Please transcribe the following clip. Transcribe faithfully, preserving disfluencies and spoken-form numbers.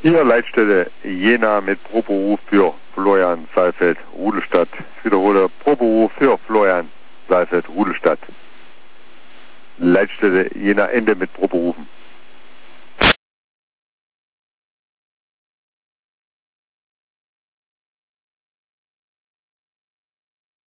Hier Leitstelle Jena mit Proberuf für Florian Saalfeld, Rudelstadt. Ich wiederhole, Proberuf für Florian Saalfeld, Rudelstadt. Leitstelle Jena, Ende mit Proberufen.